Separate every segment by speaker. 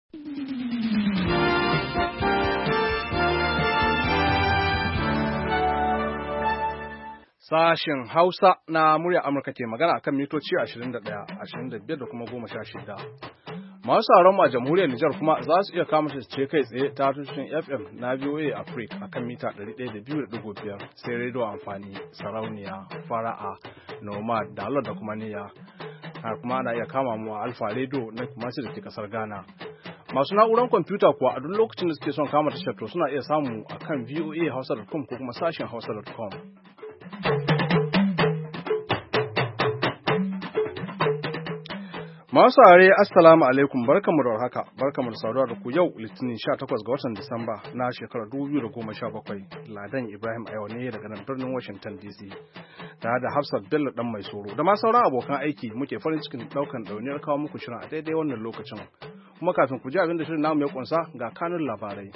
Speaker 1: Sashen Hausa na murya Amurka ke magana akan mitoci 21, 25 da kuma 16. Masu sauran mu a jamhuriyar Nijar kuma za su iya kama ce kai tsaye ta tushen FM na VOA Africa akan mita 102.5 sai rediyo amfani, sarauniya, fara'a, nomad, dalar da kuma niyya. Har kuma ana iya kama mu a Alfa Radio na kuma da ke kasar Ghana. Masu na'urar kwamfuta kuwa a duk lokacin da suke son kama tashar to suna iya samu akan voahausa.com ko kuma sashen hausa.com. Masu saurare assalamu alaikum, barkamu da warhaka, barkamu da saduwa da ku yau Litinin 18 ga watan Disamba na shekarar 2017. Ladan Ibrahim a yau ne daga nan birnin Washington DC. Tare da Hafsat Bello dan mai soro da ma sauran abokan aiki muke farin cikin daukan dauniyar kawo muku shirin a daidai wannan lokacin. Kuma kafin ku ji abin da shirin namu ya kunsa ga kanun labarai.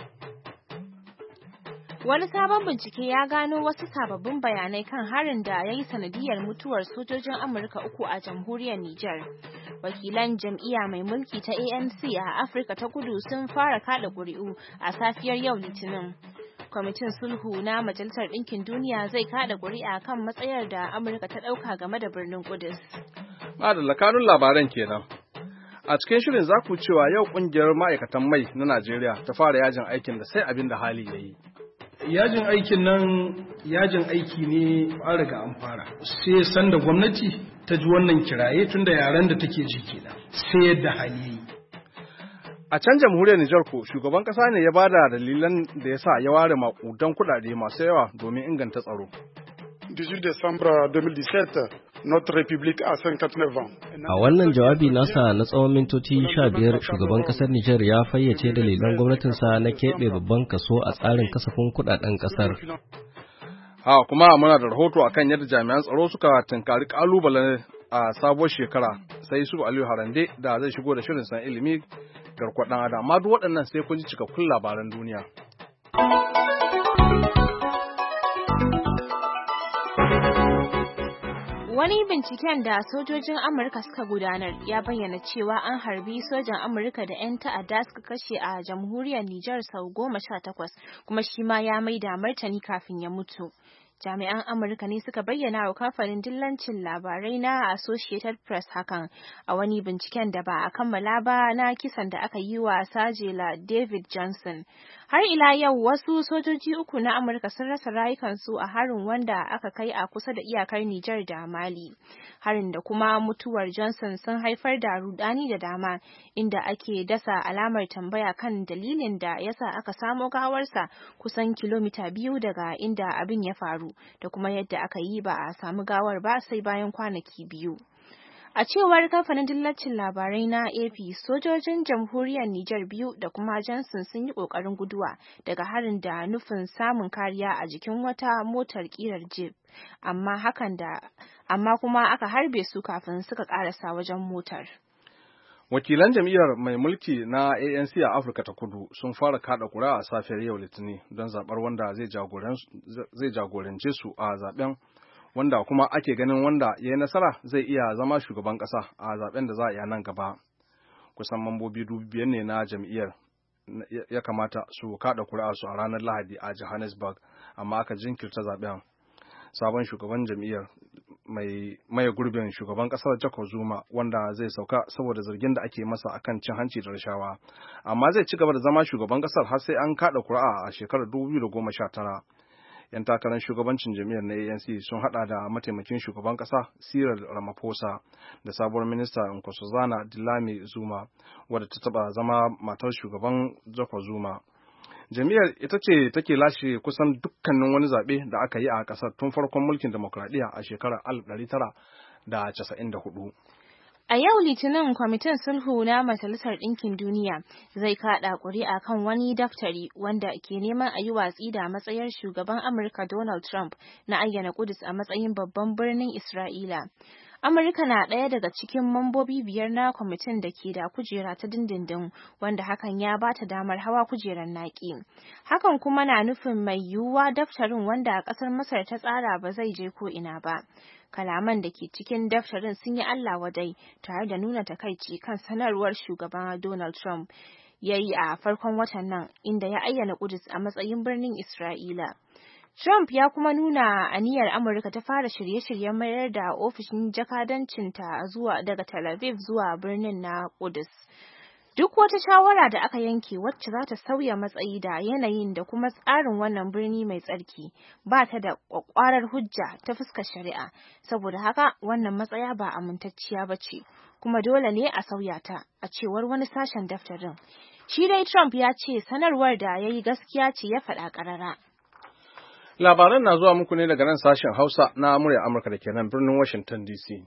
Speaker 2: Wani sabon bincike ya gano wasu sababbin bayanai kan harin da ya yi sanadiyar mutuwar sojojin Amurka 3 a jamhuriyar Nijar. Wakilan jam'iyya mai mulki ta ANC a Afirka ta Kudu sun fara kada ƙuri'u a safiyar yau Litinin. Kwamitin sulhu na Majalisar Ɗinkin Duniya zai kada ƙuri'a kan matsayar da Amurka ta ɗauka game da birnin Kudus.
Speaker 1: Madalla kanun labaran kenan. A cikin shirin za ku cewa yau ƙungiyar ma'aikatan mai na Najeriya ta fara yajin aikin da sai abin da hali ya yi.
Speaker 3: Yajin aikin nan yajin aiki ne an riga an fara sai sanda gwamnati ta ji wannan kiraye tunda yaren da take ji kenan sai yadda hali yi.
Speaker 1: A can jamhuriyar Nijar ko shugaban kasa ne ya bada dalilan da ya sa ya ware makudan kuɗaɗe masu yawa domin inganta tsaro.
Speaker 4: 18 Décembre 2017 notre république a 59 ans.
Speaker 5: A wannan jawabi nasa na tsawon mintoci 15 shugaban kasar Nijar ya fayyace dalilan gwamnatinsa na keɓe babban kaso a tsarin kasafin kuɗaɗen kasar.
Speaker 1: Ha kuma muna da rahoto akan yadda jami'an tsaro suka tunkari kalubale a sabuwar shekara sai Yusuf Aliyu Harande da zai shigo da shirin san ilimi garkuwar ɗan adam amma duk waɗannan sai kun ji cikakkun labaran duniya.
Speaker 2: Wani binciken da sojojin Amurka suka gudanar ya bayyana cewa an harbi sojan Amurka da 'yan ta'adda suka kashe a jamhuriyar Nijar sau 18 kuma shi ma ya maida martani kafin ya mutu. Jami'an Amurka ne suka bayyana wa kamfanin dillancin labarai na Associated Press hakan a wani binciken da ba a kammala ba na kisan da aka yi wa Sajela David Johnson. Har ila yau wasu sojoji 3 na Amurka sun rasa rayukansu a harin wanda aka kai a kusa da iyakar Nijar da Mali. Harin da kuma mutuwar Johnson sun haifar da rudani da dama inda ake dasa alamar tambaya kan dalilin da yasa aka samo gawarsa kusan kilomita 2 daga inda abin ya faru da kuma yadda aka yi ba a samu gawar ba sai bayan kwanaki 2. A cewar kamfanin dillacin labarai na AP, sojojin jamhuriyar Nijar 2 da kuma Johnson sun yi ƙoƙarin guduwa daga harin da nufin samun kariya a jikin wata motar ƙirar Jeep, amma kuma aka harbe su kafin suka ƙarasa wajen motar.
Speaker 1: Wakilan jam'iyyar mai mulki na ANC a Afirka ta Kudu sun fara kada ƙuri'a a safiyar yau Litinin don zaɓar wanda zai jagorance su a zaɓen wanda kuma ake ganin wanda ya yi nasara zai iya zama shugaban ƙasa a zaben da za a yi nan gaba. Kusan mambobi 5,000 ne na jam'iyyar ya kamata su kada su a ranar Lahadi a Johannesburg, amma aka jinkirta zaben. Sabon shugaban jam'iyyar mai gurbin shugaban ƙasar Jacob Zuma wanda zai sauka saboda zargin da ake masa akan cin hanci da rashawa, amma zai ci gaba da zama shugaban ƙasar har sai an kada ƙuri'a a shekarar 2019. 'Yan takarar shugabancin jami'ar na ANC sun hada da mataimakin shugaban kasa Cyril Ramaphosa da sabuwar minista Nkosazana Dlamini Zuma wadda ta taba zama matar shugaban Jacob Zuma. Jami'ar ita ce take lashe kusan dukkanin wani zaɓe da aka yi a ƙasar tun farkon mulkin demokradiyya a shekarar 1994.
Speaker 2: A yau Litinin, Kwamitin Sulhu na Majalisar Ɗinkin Duniya zai kaɗa ƙuri'a kan wani daftari wanda ke neman a yi watsi da matsayar shugaban Amurka Donald Trump na ayyana Kudus a matsayin babban birnin Isra'ila. Amurka na ɗaya daga cikin mambobi 5 na kwamitin da ke da kujera ta dindindin, wanda hakan ya ba ta damar hawa kujerar naƙi. Hakan kuma na nufin mai yiwuwa daftarin wanda ƙasar Masar ta tsara ba zai je ko ina ba. Kalaman da ke cikin daftarin sun yi Allah wadai tare da nuna takaici kan sanarwar shugaba Donald Trump. ya yi a farkon watan nan, inda ya ayyana Kudus a matsayin birnin Isra'ila. Trump ya kuma nuna aniyar Amurka ta fara shirye-shiryen mayar da ofishin jakadancinta daga Tel Aviv zuwa birnin na Kudus. Duk wata shawara da aka yanke wacce za ta sauya matsayi da yanayin da kuma tsarin wannan birni mai tsarki ba ta da ƙwaƙwarar hujja ta fuskar shari'a, saboda haka wannan matsaya ba amintacciya ba ce, kuma dole ne a sauya ta, a cewar wani sashen daftarin. Shi dai Trump ya ce sanarwar da ya yi gaskiya ce ya faɗa ƙarara.
Speaker 1: Labaran na zuwa muku ne daga nan sashen Hausa na murya Amurka da ke nan birnin Washington DC.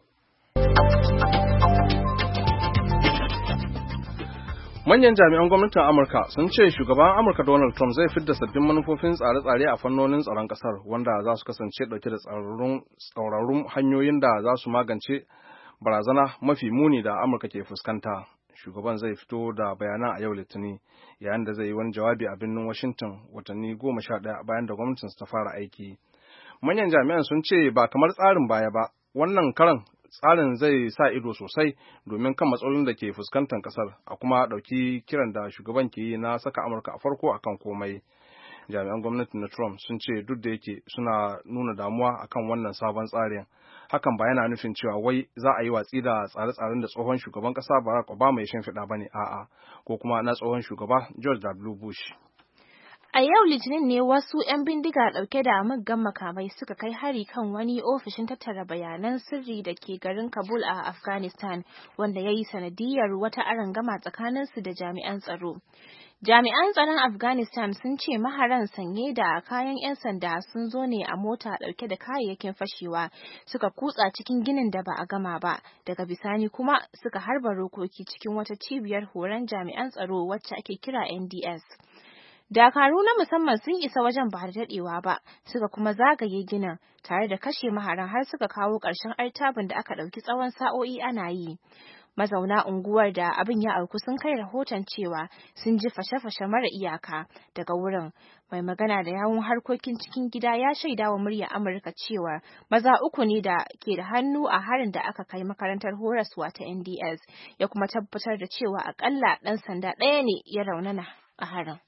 Speaker 1: Manyan jami'an gwamnatin Amurka sun ce shugaban Amurka Donald Trump zai fidda sabbin manufofin tsare-tsare a fannonin tsaron ƙasar wanda za su kasance ɗauke da tsauraran hanyoyin da za su magance barazana mafi muni da Amurka ke fuskanta. Shugaban zai fito da bayanan a yau Litinin yayin da zai yi wani jawabi a birnin Washington watanni 11 bayan da gwamnatinsa ta fara aiki. Manyan jami'an sun ce ba kamar tsarin baya ba, wannan karan tsarin zai sa ido sosai domin kan matsalolin da ke fuskantar kasar a kuma ɗauki kiran da shugaban ke yi na saka Amurka a farko akan komai. Jami'an gwamnati na Trump sun ce duk da yake suna nuna damuwa akan wannan sabon tsarin, hakan ba yana nufin cewa wai za a yi watsi da tsare-tsaren da tsohon shugaban ƙasa Barack Obama ya shimfiɗa ba ne, a'a, ko kuma na tsohon shugaba George W. Bush.
Speaker 2: A yau Litinin ne wasu 'yan bindiga ɗauke da muggan makamai suka kai hari kan wani ofishin tattara bayanan sirri da ke garin Kabul a Afghanistan, wanda ya yi sanadiyar wata arangama tsakaninsu da jami'an tsaro. Jami'an tsaron Afghanistan sun ce maharan sanye da kayan 'yan sanda sun zo ne a mota ɗauke da kayayyakin fashewa, suka kutsa cikin ginin da ba a gama ba, daga bisani kuma suka harba rokoki cikin wata cibiyar horon jami'an tsaro wacce ake kira NDS. Dakaru na musamman sun isa wajen ba da daɗewa ba, suka kuma zagaye ginin tare da kashe maharan har suka kawo ƙarshen artabin da aka ɗauki tsawon sa'o'i ana yi. Mazauna unguwar da abin ya auku sun kai rahoton cewa sun ji fashe-fashe mara iyaka daga wurin. Mai magana da yawun harkokin cikin gida ya shaida wa muryar Amurka cewa maza 3 ne da ke da hannu a harin da aka kai makarantar horaswa ta NDS, ya kuma tabbatar da cewa akalla ɗan sanda 1 ne ya raunana a harin.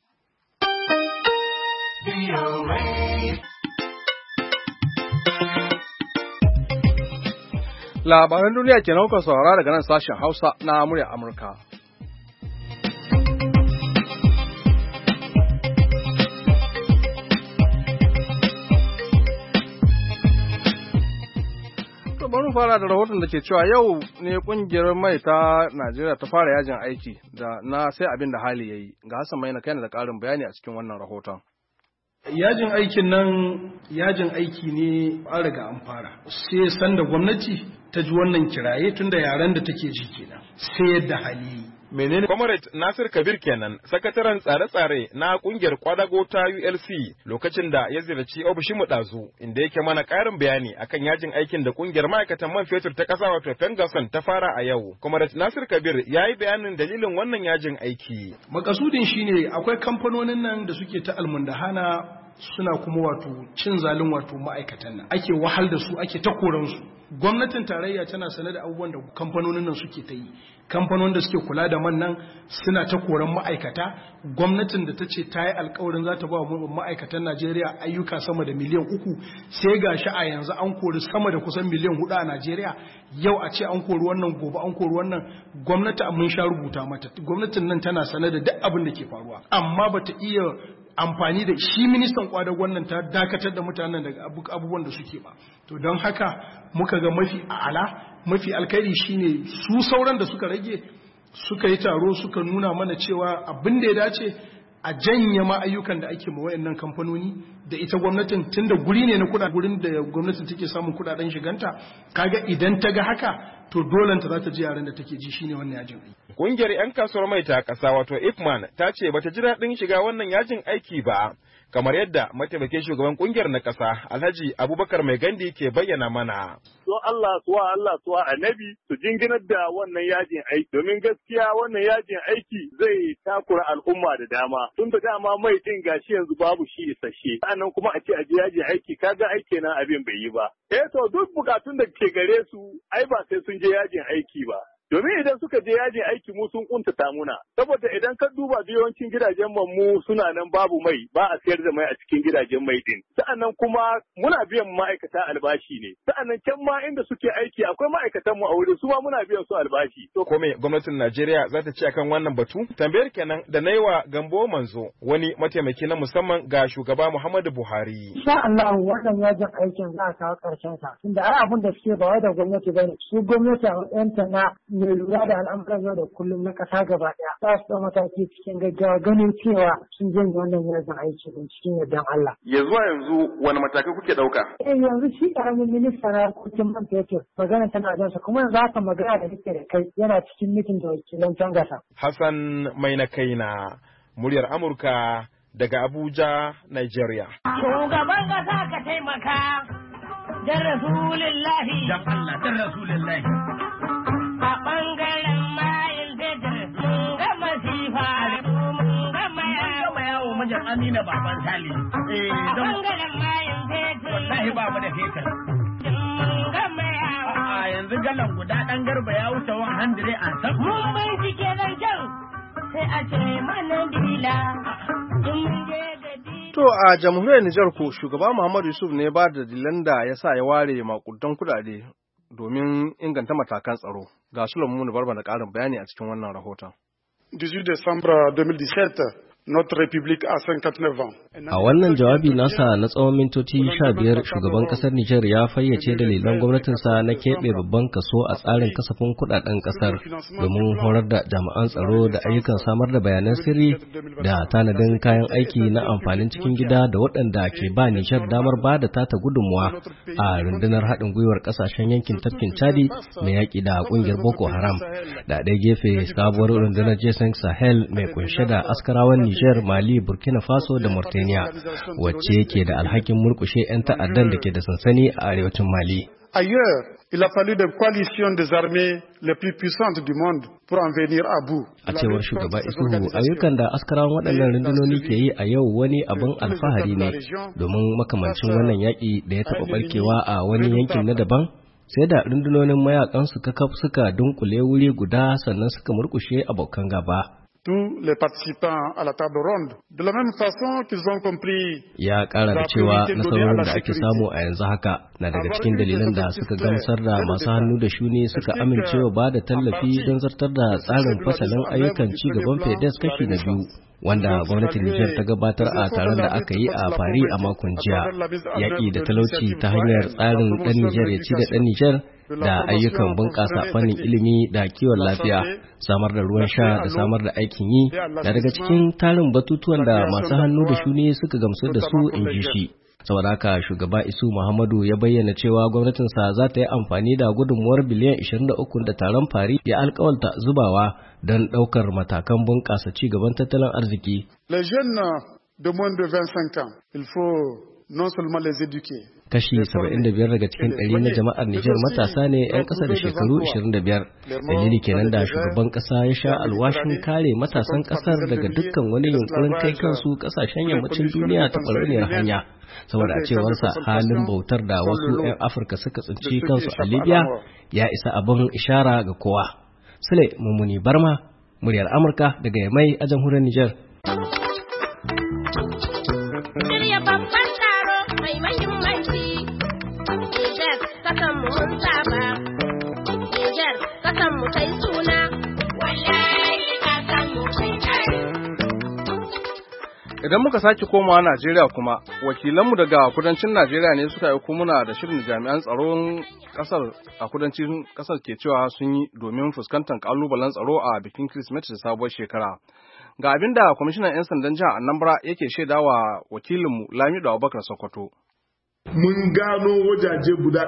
Speaker 1: Labaran duniya ke nauka saurara daga nan sashen Hausa na murya Amurka. Bari fara da rahoton da ke cewa yau ne kungiyar mai ta Najeriya ta fara yajin aiki da na sai abin da hali yayi. Ga Hassan Maina kai da ƙarin bayani a cikin wannan rahoton.
Speaker 3: Yajin aikin nan yajin aiki ne an riga an fara. Sai sanda gwamnati ta ji wannan kiraye tunda yaren da take ji kenan. Sai yadda hali.
Speaker 6: Menene Comrade Nasir Kabir kenan, sakataren tsare-tsare na kungiyar kwadago ta ULC lokacin da ya ziyarci ofishin mu dazu, inda yake mana ƙarin bayani akan yajin aikin da kungiyar ma'aikatan man fetur ta ƙasa wato Pengason ta fara a yau. Comrade Nasir Kabir ya yi bayanin dalilin wannan yajin aiki.
Speaker 3: Makasudin shine akwai kamfanonin nan da suke ta almundahana suna kuma wato cin zalin wato ma'aikatan nan, ake wahal da su, ake ta koran su. Gwamnatin tarayya tana sanar da abubuwan da kamfanonin nan suke ta yi. Kamfanonin da suke kula da man nan suna ta koran ma'aikata. Gwamnatin da ta ce ta yi alkawarin za ta ba ma'aikatan Najeriya ayyuka sama da miliyan 3, sai gashi a yanzu an kori sama da kusan miliyan 4 a Najeriya. Yau a ce an kori wannan, gobe an kori wannan. Gwamnati mun sha rubuta mata. Gwamnatin nan tana sanar da duk abin da ke faruwa, amma bata iya amfani da shi ministan kwadagon nan ta dakatar da mutanen daga abubuwan da suke ba. To don haka muka ga mafi alkhairi shine su sauran da suka rage suka yi taro suka nuna mana cewa abin da ya dace a janye ma ayyukan da ake ma wayannan kamfanoni da ita gwamnatin, tunda guri ne na kuɗaɗen, gurin da gwamnatin take samun kuɗaɗen shiganta, kaga idan ta ga haka to dolanta za ta ji yaren da take ji, shine wannan yajin aiki.
Speaker 6: Kungiyar 'yan kasuwar mai ta ƙasa wato IFMAN ta ce bata ji daɗin shiga wannan yajin aiki ba, kamar yadda mataimakin shugaban kungiyar na ƙasa Alhaji Abubakar Mai Gandi ke bayyana mana.
Speaker 7: So Allah suwa annabi su jinginar da wannan yajin aiki, domin gaskiya wannan yajin aiki zai takura al'umma da dama. Tun da dama mai din gashi yanzu babu shi isasshe. Sannan kuma a ce a je yajin aiki, kaga aiki na abin bai yi ba. To duk bukatun da ke gare su ai ba sai sun je yajin aiki ba. domin idan suka je yajin aiki mu sun kuntata muna saboda idan ka duba yawancin gidajen mu suna nan babu mai ba a sayar da mai a cikin gidajen mai din sa'annan kuma muna biyan ma'aikata albashi ne sa'annan can ma inda suke aiki akwai ma'aikatan mu a wurin su ma muna biyan su albashi
Speaker 6: to ko me gwamnatin Najeriya za ta ce akan wannan batu tambayar kenan da naiwa Gambo Manzo wani mataimaki na musamman ga shugaba Muhammadu Buhari
Speaker 8: insha Allah wannan yajin aikin za a kawo karshen sa tunda ai abin da suke ba wai da gwamnati bane su gwamnati a yanta na mai lura da al'amuran yau da kullum na kasa gaba daya za su ɗau mataki cikin gaggawa ganin cewa sun janye wannan yajin aiki din cikin yardan Allah
Speaker 6: ya zuwa yanzu wani matakai kuke dauka
Speaker 8: yanzu shi karamin minista na harkokin man fetur magana tana jansa kuma yanzu haka magana da nake da kai yana cikin mitin da wakilan Tangasa
Speaker 6: Hassan mai na kaina muryar Amurka daga Abuja, Nigeria.
Speaker 9: Shugaban kasa ka taimaka dan Rasulullahi. Dan Allah, dan Rasulullahi. A ɓangaren mayin fetur mun ga masifa mun ga yawo mijin Amina baban Sali. A ɓangaren mayin fetur. Wallahi ba mu da fetur. Mun ga yawo. A yanzu galan guda ɗan Garba ya wuce 100 an san. Mun bincike nan can sai a ce mana dila.
Speaker 1: To a jamhuriyar Nijar ko shugaba Muhammadu Yusuf ne ba da dalilan da ya sa ya ware makudan kudade domin inganta matakan tsaro. Ga Sulaiman Barba da ƙarin bayani a cikin wannan rahoton.
Speaker 4: 18 Décembre 2017 Notre République a 59 ans.
Speaker 5: A wannan jawabi nasa na tsawon mintoci 15 shugaban kasar Nijar ya fayyace dalilan gwamnatinsa na keɓe babban kaso a tsarin kasafin kudaden kasar domin horar da jami'an tsaro da ayyukan samar da bayanan sirri da tanadin kayan aiki na amfanin cikin gida da waɗanda ke ba Nijar damar ba da tata gudunmuwa a rundunar haɗin gwiwar ƙasashen yankin tafkin Chadi mai yaƙi da ƙungiyar Boko Haram. Da ɗaya gefe sabuwar rundunar Jason Sahel mai kunshe da askarawan Niger, Mali, Burkina Faso da Mauritania, wacce ke da alhakin murkushe 'yan ta'addan da ke da sansani a arewacin Mali.
Speaker 4: Ailleurs, il a fallu des coalitions des armées les plus puissantes du monde pour en venir à bout.
Speaker 5: A cewar shugaba Isuhu, ayyukan da askarawan waɗannan rundunoni ke yi a yau wani abin alfahari ne, domin makamancin wannan yaƙi da ya taɓa barkewa a wani yankin na daban, sai da rundunonin mayakan suka dunkule wuri guda sannan suka murkushe abokan gaba.
Speaker 4: Tous les participants à la table ronde, de la même façon qu'ils ont compris.
Speaker 5: Ya ƙara da cewa nasarorin da ake samu a yanzu haka na daga cikin dalilan da suka gamsar da masu hannu da shuni suka amincewa ba da tallafi don zartar da tsarin fasalin ayyukan ci gaban FEDES kashi na 2. Wanda gwamnatin Nijar ta gabatar a taron da aka yi a Paris a makon jiya. Yaƙi da talauci ta hanyar tsarin ɗan Nijar ya ci da ɗan Nijar da ayyukan bunƙasa fannin ilimi da kiwon lafiya, samar da ruwan sha da samar da aikin yi na daga cikin tarin batutuwan da masu hannu da shuni suka gamsu da su, in ji shi. Saboda haka shugaba Isu Muhammadu ya bayyana cewa gwamnatinsa za ta yi amfani da gudunmuwar biliyan 23 da taron Paris ya alkawalta zubawa don ɗaukar matakan bunƙasa ci gaban tattalin arziki.
Speaker 4: Les jeunes de moins de 25 ans, il faut non seulement les éduquer.
Speaker 5: Kashi 75 daga cikin 100 na jama'ar Nijar matasa ne 'yan ƙasa da shekaru 25. Dalili kenan da shugaban ƙasa ya sha alwashin kare matasan ƙasar daga dukkan wani yunkurin kai kansu ƙasashen yammacin duniya ta ɓarauniyar hanya. Saboda a cewarsa halin bautar da wasu 'yan Afirka suka tsinci kansu a Libya ya isa abin ishara ga kowa. Sule Mummuni Barma, muryar Amurka daga Yamai a jamhuriyar Nijar.
Speaker 1: Idan muka sake komawa Najeriya kuma, wakilanmu daga kudancin Najeriya ne suka yi muna da shirin jami'an tsaron kasar a kudancin kasar ke cewa sun yi domin fuskantar kalubalen tsaro a bikin Kirsimeti da sabuwar shekara. Ga abin da kwamishinan 'yan sandan jihar Anambra yake shaidawa wakilinmu Lamido Abubakar Sokoto.
Speaker 10: Mun gano wajaje guda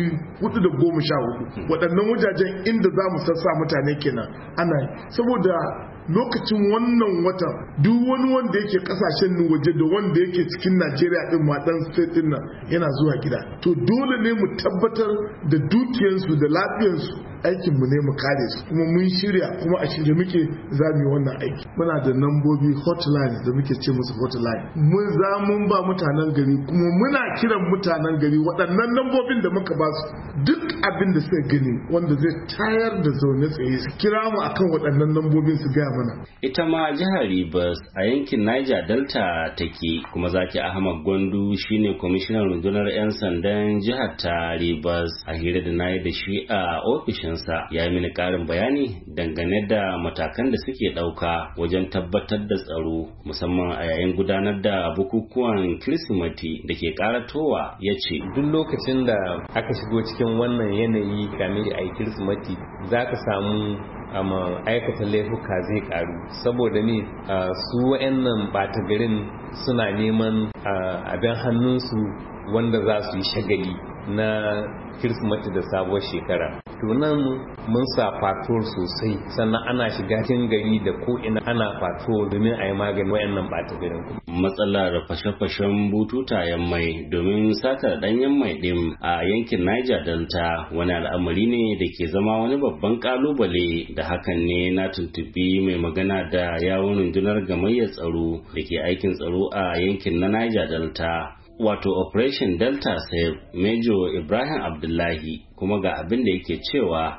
Speaker 10: 414 waɗannan wajajen inda za mu sassa mutane kenan ana saboda lokacin wannan watan duk wani wanda yake kasashen waje da wanda yake cikin Najeriya din ma dan state din nan yana zuwa gida to dole ne mu tabbatar da dukiyarsu da lafiyarsu aikinmu ne mu kare su, kuma mun shirya, kuma a shirye muke za mu yi wannan aiki. Muna da nambobi hotline da muke ce musu hotline, mun ba mutanen gari, kuma muna kiran mutanen gari waɗannan lambobin da muka ba su, duk abin da suka gani wanda zai tayar da zaune tsaye su kira mu akan waɗannan lambobin su gaya mana.
Speaker 11: Ita ma jihar Rivers a yankin Niger Delta take, kuma Zaki Ahmad Gwandu shine kwamishinan rundunar 'yan sandan jihar ta Rivers. A hira da nayi da shi a ofishinsa ya yi mini ƙarin bayani dangane da matakan da suke ɗauka wajen tabbatar da tsaro, musamman a yayin gudanar da bukukuwan Kirsimeti da ke karatowa. Ya ce
Speaker 12: duk lokacin da aka shigo cikin wannan yanayi game da Kirsimeti za ka samu aikata laifuka zai karu, saboda ne su wa'annan ɓata garin suna neman abin hannunsu wanda za su yi shagali na Kirsimeti da sabuwar shekara. To nan mun sa patrol sosai, sannan ana shiga cikin gari da ko ina ana patrol domin a yi magani wayannan ɓata garin.
Speaker 11: Matsalar fashe-fashen bututayen mai domin satar ɗanyen mai ɗin a yankin Niger Delta wani al'amari ne da ke zama wani babban kalubale, da hakan ne na tuntubi mai magana da yawun rundunar gamayyar tsaro da ke aikin tsaro a yankin na Niger Delta, wato Operation Delta Save, Major Ibrahim Abdullahi, kuma ga abin da yake cewa.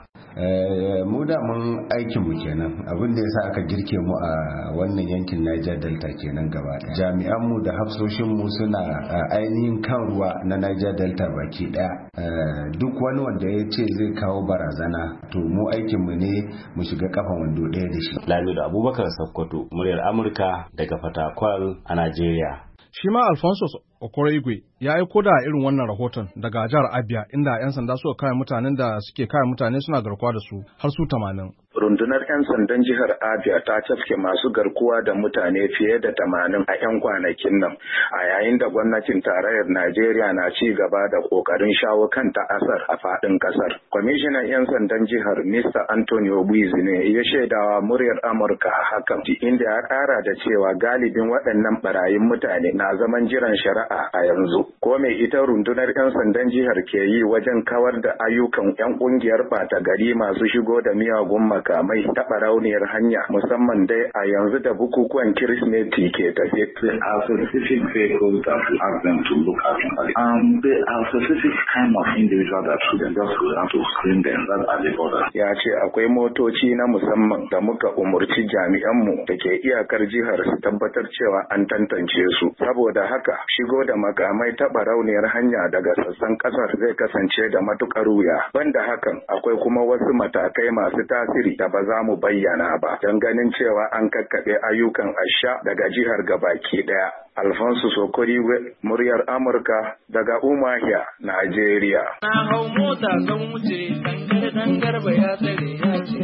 Speaker 13: Mu da mun aikin mu kenan, abin da yasa aka girke mu a wannan yankin Niger Delta kenan gaba ɗaya. Jami'an mu da hafsoshin mu suna ainihin kan ruwa na Niger Delta baki ɗaya. Duk wani wanda ya ce zai kawo barazana, to mu aikin mu ne mu shiga kafan wando ɗaya da shi.
Speaker 11: Lamido Abubakar Sokoto, muryar Amurka daga Fatakwal a Najeriya.
Speaker 1: Shi ma Alphonsus Okoroigwe ya aiko da irin wannan rahoton daga jihar Abia, inda 'yan sanda suka kame mutanen da suke kame mutane suna garkuwa da su har su 80.
Speaker 14: Rundunar 'yan sandan jihar Abia ta cafke masu garkuwa da mutane fiye da 80 a 'yan kwanakin nan, a yayin da gwamnatin tarayyar Najeriya na ci gaba da kokarin shawo kan ta'asar a faɗin ƙasar. Kwamishinan 'yan sandan jihar Mr. Antonio Buizi ne ya shaidawa muryar Amurka hakan, inda ya ƙara da cewa galibin waɗannan barayin mutane na zaman jiran shari'a a yanzu. Ko me ita rundunar 'yan sandan jihar ke yi wajen kawar da ayyukan 'yan ƙungiyar ɓata gari masu shigo da miyagun makamai ta barauniyar hanya, musamman dai a yanzu da bukukuwan Kirsimeti ke tafe.
Speaker 15: There are specific vehicles that we ask them to look at. There are specific kind of individual that we just have to screen them at the border.
Speaker 14: Ya ce akwai motoci na musamman da muka umurci jami'anmu da ke iyakar jihar su tabbatar cewa an tantance su. Saboda haka shigo da makamai ta barauniyar hanya daga sassan kasar zai kasance da matukar wuya. Banda hakan akwai kuma wasu matakai masu tasiri da ba za mu bayyana ba, don ganin cewa an kakkaɓe ayyukan asha daga jihar gabaki daya. Alfonso Sokori, muryar Amurka daga Umuahia, Najeriya.
Speaker 9: Na hau mota zan wuce dangar ba ya tsare ya ce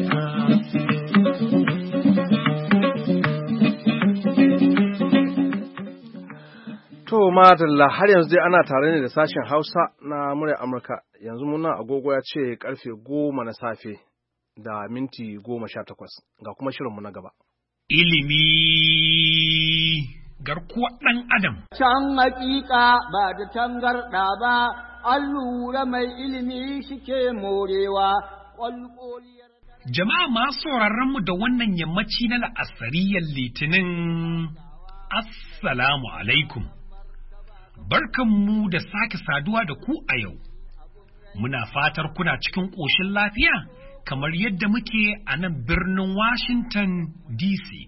Speaker 1: To madalla, har yanzu dai ana tare ne da sashen Hausa na muryar Amurka. Yanzu muna agogo ya ce karfe 10 na safe da minti 18, ga kuma shirinmu na gaba.
Speaker 16: Ilimi garkuwar ɗan Adam.
Speaker 17: Can hakika ba da tangarɗa ba, an lura mai ilimi shike morewa, ƙwalƙoliyar.
Speaker 16: Jama'a masu mu da wannan yammaci na la'asariyar Litinin, Assalamu alaikum. Barkanmu da sake saduwa da ku a yau. Muna fatar kuna cikin ƙoshin lafiya kamar yadda muke a nan birnin Washington DC.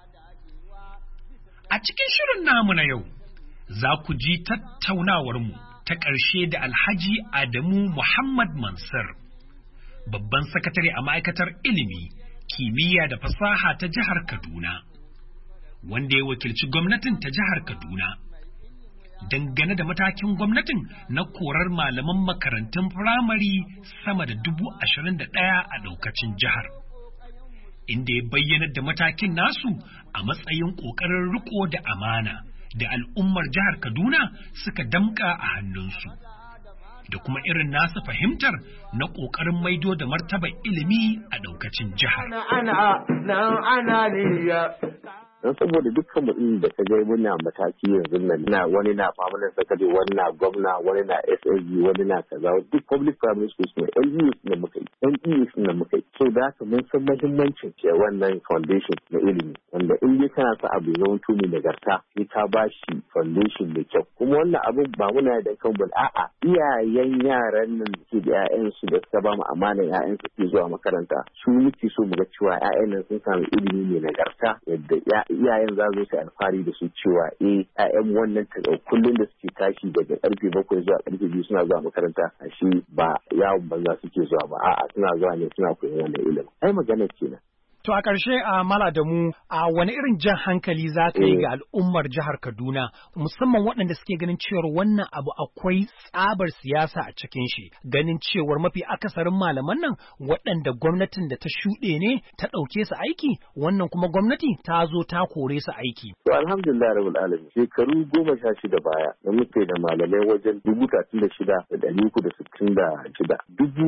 Speaker 16: A cikin shirin namu na yau, za ku ji tattaunawarmu ta ƙarshe da Alhaji Adamu Muhammad Mansur, babban sakatare a ma'aikatar ilimi, kimiyya da fasaha ta jihar Kaduna, wanda ya wakilci gwamnatin ta jihar Kaduna. Dangane da matakin gwamnatin na korar malaman makarantun firamare sama da 21,000 a ɗaukacin jihar, inda ya bayyanar da matakin nasu a matsayin ƙoƙarin riko da amana da al'ummar jihar Kaduna suka damƙa a hannunsu, da kuma irin nasu fahimtar na ƙoƙarin maido da martabar ilimi a ɗaukacin jihar.
Speaker 18: don saboda dukkan mutum da ka ga muna mataki yanzu nan wani na permanent secretary, wani na gwamna, wani na SSG, wani na kaza, duk public primary schools ne LEUs ne muka yi, NEUs ne muka yi. So da haka mun san muhimmancin wannan foundation na ilimi, wanda in dai kana sa abu zama tuni nagarta sai ka ba shi foundation mai kyau. Kuma wannan abin ba muna da kan bul a'a iyayen yaran nan ke da ƴaƴansu da suka ba mu amanar ƴaƴansu ke zuwa makaranta, su muke so mu ga cewa ƴaƴan nan sun samu ilimi mai nagarta, yadda iyayen za su alfahari da su cewa ƴaƴan wannan kullum da suke tashi daga karfe 7 zuwa karfe 2 suna zuwa makaranta, ashe ba yawon banza suke zuwa ba, a'a suna zuwa ne suna koyon wannan ilimi. Ai magana kenan.
Speaker 16: To a ƙarshe a Mala da mu a wani irin jan hankali za ka yi ga al'ummar jihar Kaduna, musamman waɗanda suke ganin cewar wannan abu akwai tsabar siyasa a cikin shi, ganin cewar mafi akasarin malaman nan waɗanda gwamnatin da ta shuɗe ne ta ɗauke su aiki, wannan kuma gwamnati ta zo ta kore su aiki.
Speaker 18: To alhamdulillah rabbil alamin, shekaru 16 baya da muke da malamai wajen 36,366,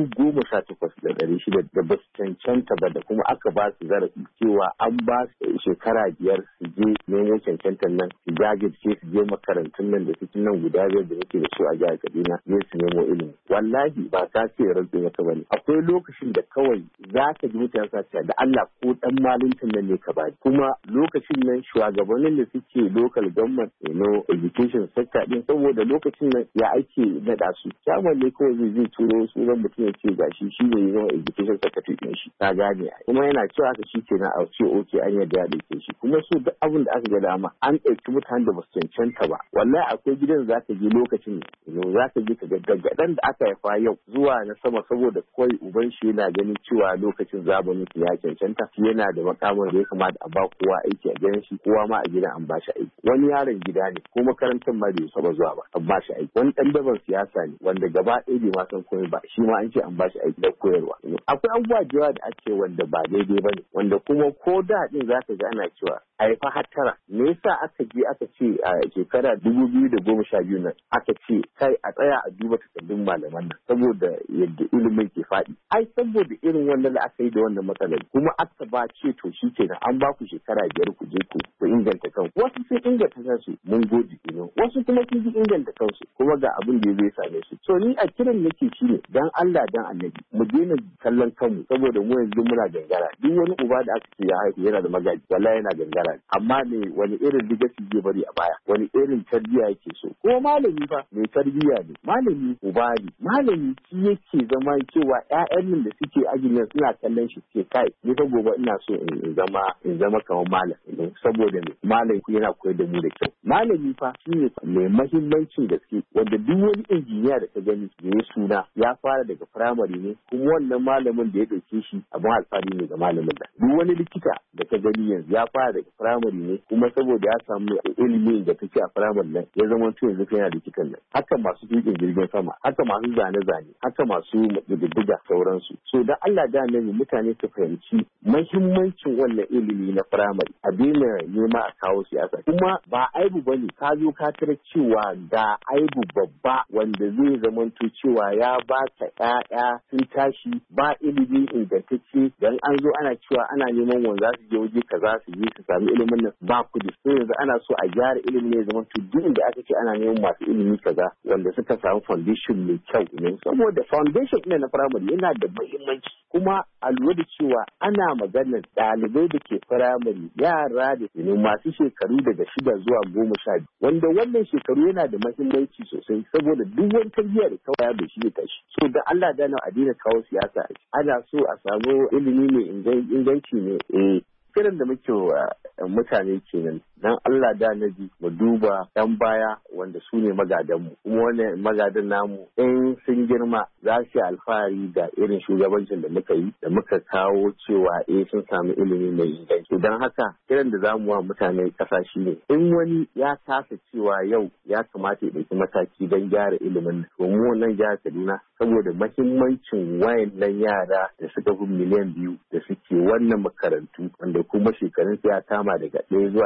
Speaker 18: 18,600 da ba su cancanta ba, da kuma aka ba su zarafi cewa an ba su shekara 5 su je nemo cancantar nan, su jajirce su je makarantun nan da cikin nan guda 5 da nake da su a jihar Kaduna ne su nemo ilimi. Wallahi ba ta ce rantsin wata bane. Akwai lokacin da kawai za ka ji mutane sa da Allah ko dan malintin nan ne ka bani. Kuma lokacin nan shugabannin da suke local government education sector din, saboda lokacin nan ya ake nada su. Chairman ne kawai zai turo sunan mutum ya ce gashi shi ne zama education secretary din shi. Ta gane kuma yana cewa haka shi ke na a ce oke an yadda ya ɗauke shi, kuma su duk abin da aka ga dama an ɗauki mutanen da ba su cancanta ba. Wallahi akwai gidan za ka je lokacin za ka je ka ga gaggaɗan da aka haifa yau zuwa na sama, saboda kawai uban shi yana ganin cewa lokacin zamanin su ya cancanta, shi yana da makamin da ya kamata a ba kowa aiki a gidan shi, kowa ma a gidan an ba shi aiki. Wani yaron gida ne ko makarantar ma bai saba zuwa ba an ba shi aiki. Wani ɗan daban siyasa ne wanda gaba ɗaya bai ma san komai ba, shi ma an ce an ba shi aiki da koyarwa. Akwai abubuwa da yawa da ake wanda ba daidai ba ne, wanda kuma ko da din za ka ga ana cewa a yi hattara. Me yasa aka je aka ce a shekara 2012 nan aka ce kai a tsaya a duba takardun malaman nan saboda yadda ilimin ke faɗi. Ai saboda irin wannan da aka yi da wannan matsalar kuma aka ba ce to shi kenan an ba ku shekara 5 ku je ku inganta kanku. Wasu sun inganta kansu mun gode kenan, wasu kuma sun inganta kansu kuma ga abin da zai same su. So ni a kiran nake shi ne dan Allah dan Annabi mu daina kallon kanmu, saboda mu yanzu muna gangara. Duk wani uba da aka ce ya haihu yana da magaji wallahi yana gangara, amma ne wani irin legacy zai bari a baya, wani irin tarbiyya yake so. Ko malami fa mai tarbiyya ne, malami uba ne, malami shi yake zama cewa ƴaƴan nan da suke ajin nan suna kallon shi ke kai ni fa gobe ina so in zama kamar malam, saboda ne malam ku yana koyar da mu da kyau. Malami fa shi ne mai mahimmancin gaske, wanda duk wani injiniya da ka gani da ya suna ya fara daga firamare ne, kuma wannan malamin da ya ɗauke shi abin alfahari ne ga malamin da. Duk wani likita da ka gani yanzu ya fara daga firamare ne, kuma saboda ya samu ilimi da kake a firamare nan ya zama to yanzu yana likitan nan. Haka masu tuƙin jirgin sama, haka masu zane-zane, haka masu diddiga sauransu. So dan Allah da annabi mutane su fahimci muhimmancin wannan ilimi na firamare, a daina nema a kawo siyasa. Kuma ba aibu bane ka zo ka tare cewa ga aibu babba wanda zai zama to cewa ya ba ka ƴaƴa sun tashi ba ilimi ingantacce, dan an zo ana cewa ana neman wanda za su je waje kaza su je su sami ilimin nan ba kudi. So yanzu ana so a gyara ilimi ne zaman to duk da aka ce ana neman masu ilimi kaza wanda suka samu foundation mai kyau ne, saboda foundation ɗin na firamare yana da muhimmanci. Kuma a lura da cewa ana maganar ɗalibai da ke firamare yara da masu shekaru daga 6 zuwa 12, wanda wannan shekaru yana da muhimmanci sosai, saboda duk wani tarbiyya da kawai da shi ya tashi. So da Allah da a daina kawo siyasa, ana so a samu ilimi mai inganci ne. Kiran da muke wa mutane kenan, dan Allah da naji mu duba dan baya wanda su ne magadanmu, kuma wannan magadan namu in sun girma za su yi alfahari da irin shugabancin da muka yi, da muka kawo cewa sun samu ilimi mai inganci. Don haka kiran da zamu wa mutane kasa shi ne, in wani ya kasa cewa yau ya kamata ya ɗauki mataki don gyara ilimin, to mu nan jihar Kaduna saboda mahimmancin wayannan yara da suka fi miliyan 2 da suke wannan makarantu, wanda kuma shekarun ya kama daga 1 zuwa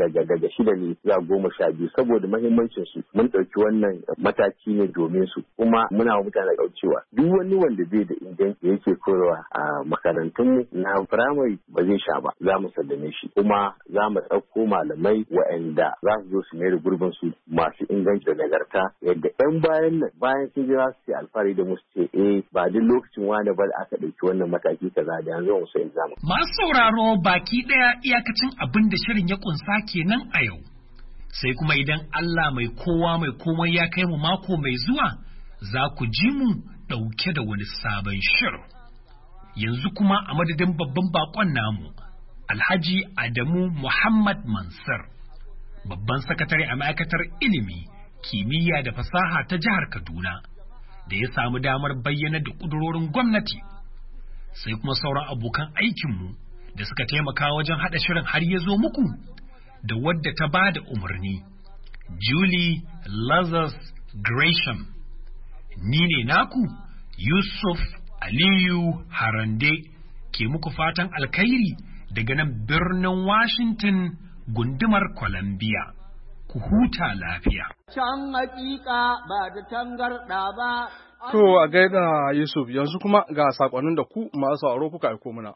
Speaker 18: daga 6 ne zuwa 12 saboda mahimmancin su mun ɗauki wannan mataki ne domin su kuma muna wa mutane cewa duk wani wanda bai da inganci yake koyarwa a makarantunmu na firamare ba zai sha ba za mu sallame shi kuma za mu ɗauko malamai waɗanda za su zo su mai da gurbin su masu inganci da nagarta yadda 'yan bayan sun je za su ce alfahari da musu ce ba duk lokacin wani ba aka ɗauki wannan mataki kaza da yanzu mu sai zamu.
Speaker 16: Masu sauraro baki ɗaya iyakacin abin da shirin ya kunsa kenan a yau. Sai kuma idan Allah mai kowa mai komai ya kai mu mako mai zuwa za ku ji mu ɗauke da wani sabon shirin. Yanzu kuma a madadin babban bakon namu Alhaji Adamu Muhammad Mansur, babban sakatare a ma'aikatar ilimi, kimiyya da fasaha ta jihar Kaduna, da ya samu damar bayyana da ƙudurorin gwamnati, sai kuma sauran abokan aikinmu da suka taimaka wajen haɗa shirin har ya zo muku, da wadda ta ba da umarni, Julie Lazarus Gresham. Ni ne naku Yusuf Aliyu Harande ke muku fatan alkhairi daga nan birnin Washington gundumar Columbia. Ku huta lafiya.
Speaker 17: Can hakika ba da tangarɗa ba.
Speaker 1: To a gaida Yusuf, yanzu kuma ga sakonnin da ku masu sauraro kuka aiko muna.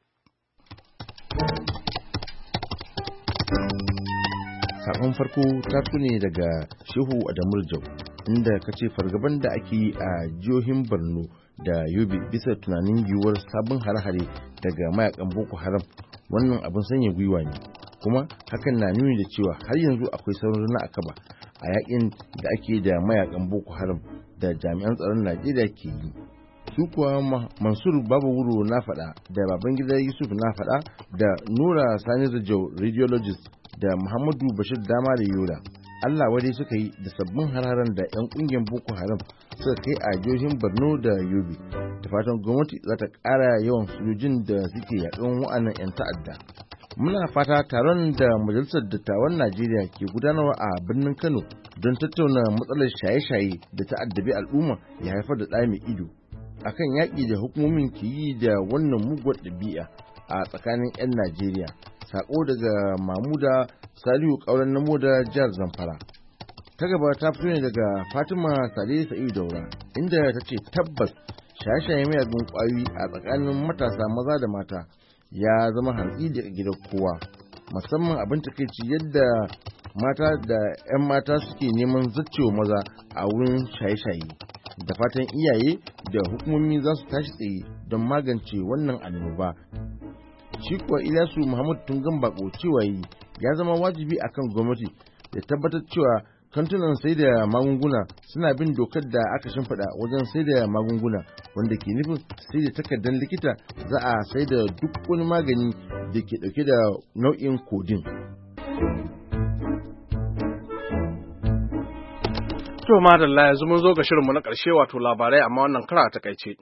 Speaker 19: Sakon farko ta ne daga Shehu Adamu Jau, inda ka ce fargaban da ake yi a jihohin Borno da Yobe bisa tunanin yiwuwar sabon hare-hare daga mayakan Boko Haram, wannan abin sanya gwiwa ne, kuma hakan na nuni da cewa har yanzu akwai sauran na akaba a yakin da ake da mayakan Boko Haram da jami'an tsaron Najeriya ke yi. Su kuwa Mansur Babu Wuro na faɗa da Babangida Yusuf na faɗa da Nura Sani Rajau radiologist da Muhammadu Bashir Dama da Yola, Allah wadai suka yi da sabbin hararen da 'yan ƙungiyar Boko Haram suka kai a jihohin Borno da Yobe, da fatan gwamnati za ta ƙara yawan sojojin da suke yaƙan wa'annan 'yan ta'adda. Muna fata taron da Majalisar Dattawan Najeriya ke gudanarwa a birnin Kano don tattauna matsalar shaye-shaye da ta'addabi al'umma ya haifar da ɗa mai ido akan yaƙi da hukumomin ke yi da wannan muguwar ɗabi'a a tsakanin 'yan Najeriya. Sako daga Mamuda Salihu Kauran Namo da jihar Zamfara. Ta gaba ta fito ne daga Fatima Sale Sa'idu Daura, inda ta ce tabbas shaye-shaye miyagun ƙwayoyi a tsakanin matasa maza da mata ya zama hantsi da gidan kowa, musamman abin takeici yadda mata da 'yan mata suke neman zaccewa maza a wurin shaye-shaye. Da fatan iyaye da hukumomi za su tashi tsaye don magance wannan annoba. Shi kuwa Ilyasu Muhammad Tungan Bako cewa ya zama wajibi akan gwamnati ya tabbatar cewa kantunan sai da magunguna suna bin dokar da aka shimfiɗa wajen sai da magunguna, wanda ke nufin sai da takardar likita za a sai da duk wani magani da ke ɗauke da nau'in kodin.
Speaker 1: To madalla, yanzu mun zo ga shirinmu na ƙarshe, wato labarai amma wannan kara a takaice.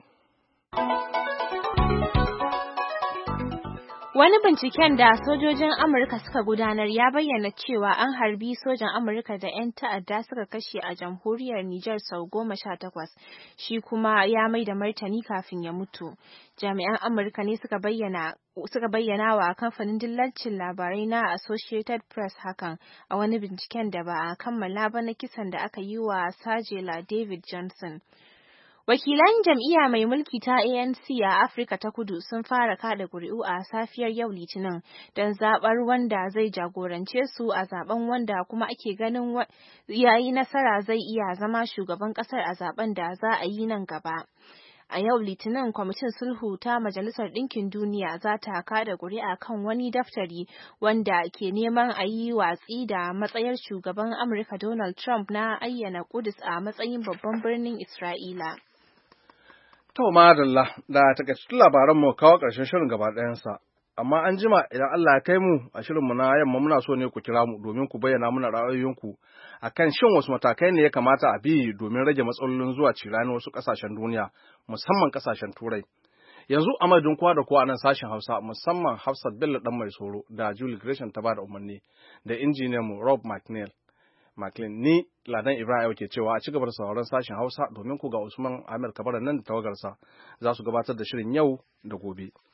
Speaker 2: Wani binciken da sojojin Amurka suka gudanar ya bayyana cewa an harbi sojan Amurka da 'yan ta'adda suka kashe a jamhuriyar Nijar sau 18, shi kuma ya mai da martani kafin ya mutu. Jami'an Amurka ne suka bayyana wa kamfanin dillancin labarai na Associated Press hakan a wani binciken da ba a kammala ba na kisan da aka yi wa Sajela David Johnson. Wakilan jam'iyya mai mulki ta ANC a Afirka ta Kudu sun fara kada ƙuri'u a safiyar yau Litinin don zaɓar wanda zai jagorance su a zaben wanda kuma ake ganin yayi nasara zai iya zama shugaban ƙasar a zaben da za a yi nan gaba. A yau Litinin, Kwamitin Sulhu ta Majalisar Ɗinkin Duniya za ta kada ƙuri'a kan wani daftari wanda ke neman a yi watsi da matsayar shugaban Amurka Donald Trump na ayyana Kudus a matsayin babban birnin Isra'ila.
Speaker 1: To madalla, da takaitattun labaran mu kawo ƙarshen shirin gaba ɗayansa. Amma an jima idan Allah ya kai mu a shirinmu na yamma, muna so ne ku kira mu domin ku bayyana mana ra'ayoyinku akan shin wasu matakai ne ya kamata a bi domin rage matsalolin zuwa cirani wasu ƙasashen duniya, musamman ƙasashen Turai. Yanzu a madadin kowa da kowa a nan sashen Hausa, musamman Hafsat Bello ɗan mai soro da Julie Gresham ta bada umarni da injiniyan mu Rob McLean, ni Ladan Ibrahim ke cewa a ci gaba da sauraron sashen Hausa domin ku ga Usman Ahmed Kabara nan da tawagarsa za su gabatar da shirin yau da gobe.